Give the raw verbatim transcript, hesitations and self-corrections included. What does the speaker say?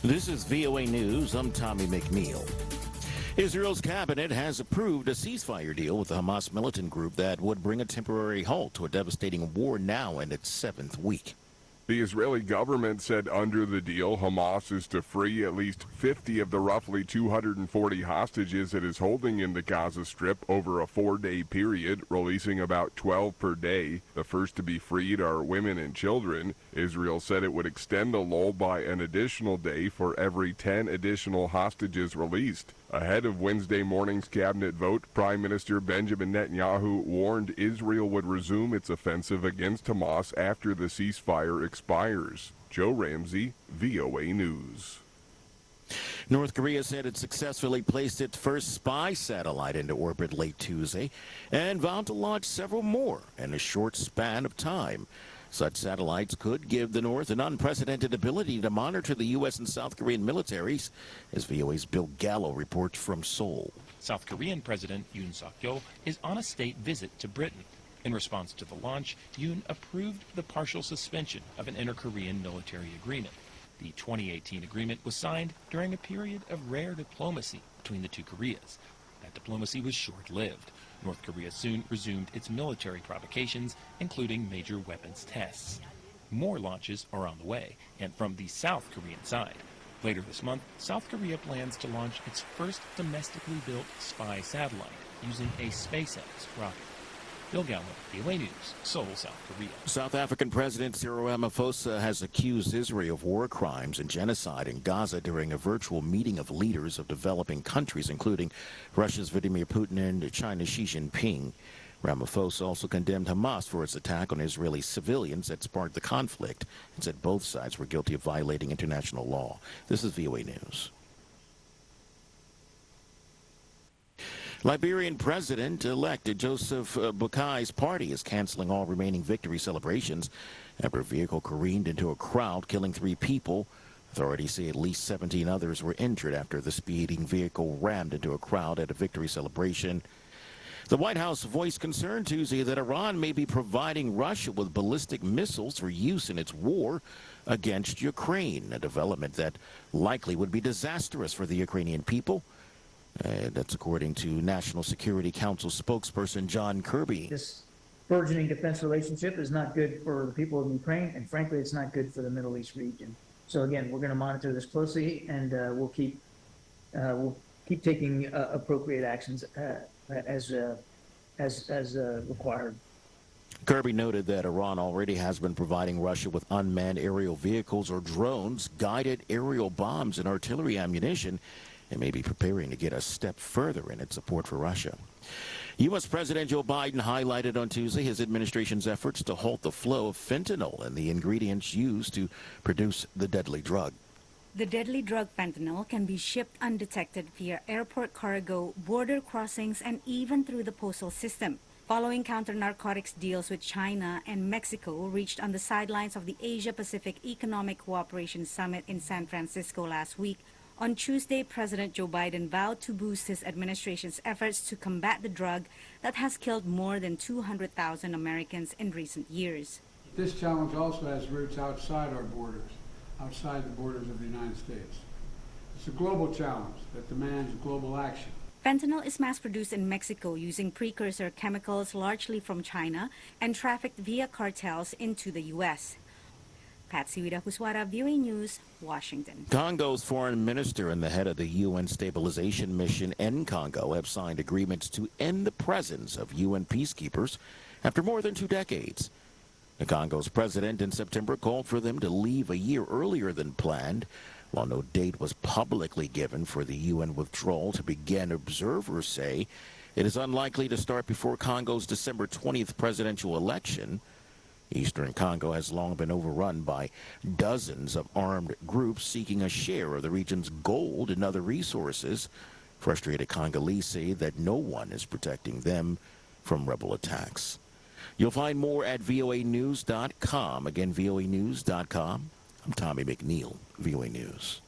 This is V O A News. I'm Tommy McNeil. Israel's cabinet has approved a ceasefire deal with the Hamas militant group that would bring a temporary halt to a devastating war now in its seventh week. The Israeli government said under the deal, Hamas is to free at least fifty of the roughly two hundred forty hostages it is holding in the Gaza Strip over a four-day period, releasing about twelve per day. The first to be freed are women and children. Israel said it would extend the lull by an additional day for every ten additional hostages released. Ahead of Wednesday morning's cabinet vote, Prime Minister Benjamin Netanyahu warned Israel would resume its offensive against Hamas after the ceasefire expires. Joe Ramsey, V O A News. North Korea said it successfully placed its first spy satellite into orbit late Tuesday and vowed to launch several more in a short span of time. Such satellites could give the North an unprecedented ability to monitor the U S and South Korean militaries, as V O A's Bill Gallo reports from Seoul. South Korean President Yoon Suk-yeol is on a state visit to Britain. In response to the launch, Yoon approved the partial suspension of an inter-Korean military agreement. The twenty eighteen agreement was signed during a period of rare diplomacy between the two Koreas. That diplomacy was short-lived. North Korea soon resumed its military provocations, including major weapons tests. More launches are on the way, and from the South Korean side. Later this month, South Korea plans to launch its first domestically built spy satellite using a SpaceX rocket. Bill Gallo, V O A News, Seoul, South Korea. South African President Cyril Ramaphosa has accused Israel of war crimes and genocide in Gaza during a virtual meeting of leaders of developing countries, including Russia's Vladimir Putin and China's Xi Jinping. Ramaphosa also condemned Hamas for its attack on Israeli civilians that sparked the conflict and said both sides were guilty of violating international law. This is V O A News. Liberian President-elect Joseph Boakai's party is canceling all remaining victory celebrations after a vehicle careened into a crowd, killing three people. Authorities say at least seventeen others were injured after the speeding vehicle rammed into a crowd at a victory celebration. The White House voiced concern Tuesday that Iran may be providing Russia with ballistic missiles for use in its war against Ukraine, a development that likely would be disastrous for the Ukrainian people. Uh, that's according to National Security Council spokesperson John Kirby. This burgeoning defense relationship is not good for the people of Ukraine, and frankly, it's not good for the Middle East region. So again, we're going to monitor this closely, and uh, we'll keep uh, we'll keep taking uh, appropriate actions uh, as uh, as as uh, required. Kirby noted that Iran already has been providing Russia with unmanned aerial vehicles or drones, guided aerial bombs, and artillery ammunition, and may be preparing to get a step further in its support for Russia. U S President Joe Biden highlighted on Tuesday his administration's efforts to halt the flow of fentanyl and the ingredients used to produce the deadly drug. The deadly drug fentanyl can be shipped undetected via airport cargo, border crossings, and even through the postal system. Following counter-narcotics deals with China and Mexico reached on the sidelines of the Asia-Pacific Economic Cooperation Summit in San Francisco last week, on Tuesday, President Joe Biden vowed to boost his administration's efforts to combat the drug that has killed more than two hundred thousand Americans in recent years. This challenge also has roots outside our borders, outside the borders of the United States. It's a global challenge that demands global action. Fentanyl is mass-produced in Mexico using precursor chemicals largely from China and trafficked via cartels into the U S Patsy Widahuswara, V O A News, Washington. Congo's foreign minister and the head of the U N stabilization mission in Congo have signed agreements to end the presence of U N peacekeepers after more than two decades. The Congo's president in September called for them to leave a year earlier than planned. While no date was publicly given for the U N withdrawal to begin, observers say it is unlikely to start before Congo's December twentieth presidential election. Eastern Congo has long been overrun by dozens of armed groups seeking a share of the region's gold and other resources. Frustrated Congolese say that no one is protecting them from rebel attacks. You'll find more at V O A news dot com. Again, V O A news dot com. I'm Tommy McNeil, V O A News.